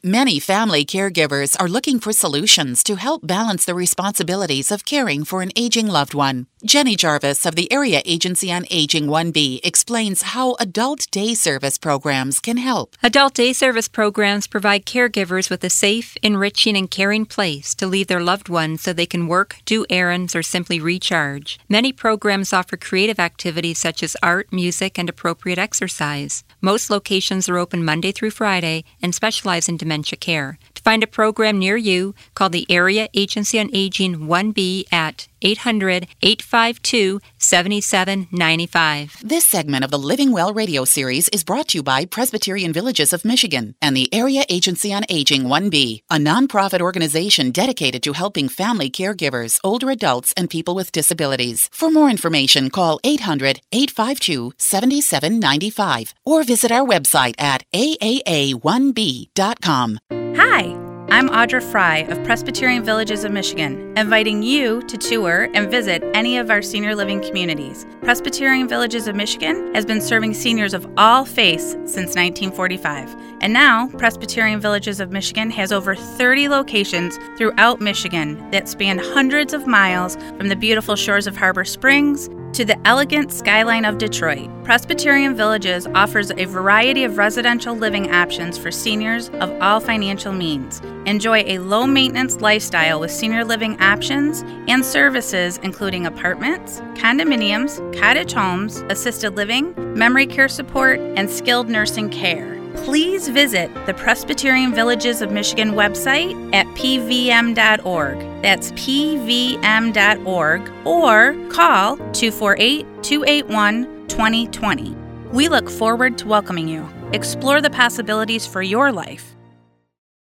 Many family caregivers are looking for solutions to help balance the responsibilities of caring for an aging loved one. Jenny Jarvis of the Area Agency on Aging 1B explains how adult day service programs can help. Adult day service programs provide caregivers with a safe, enriching, and caring place to leave their loved ones so they can work, do errands, or simply recharge. Many programs offer creative activities such as art, music, and appropriate exercise. Most locations are open Monday through Friday and specialize in dementia care. To find a program near you, call the Area Agency on Aging 1B at 800-852-7795. This segment of the Living Well radio series is brought to you by Presbyterian Villages of Michigan and the Area Agency on Aging 1B, a nonprofit organization dedicated to helping family caregivers, older adults, and people with disabilities. For more information, call 800-852-7795 or visit our website at aaa1b.com. Hi, I'm Audra Fry of Presbyterian Villages of Michigan, inviting you to tour and visit any of our senior living communities. Presbyterian Villages of Michigan has been serving seniors of all faiths since 1945. And now, Presbyterian Villages of Michigan has over 30 locations throughout Michigan that span hundreds of miles from the beautiful shores of Harbor Springs to the elegant skyline of Detroit. Presbyterian Villages offers a variety of residential living options for seniors of all financial means. Enjoy a low-maintenance lifestyle with senior living options and services including apartments, condominiums, cottage homes, assisted living, memory care support, and skilled nursing care. Please visit the Presbyterian Villages of Michigan website at pvm.org. That's pvm.org, or call 248-281-2020. We look forward to welcoming you. Explore the possibilities for your life.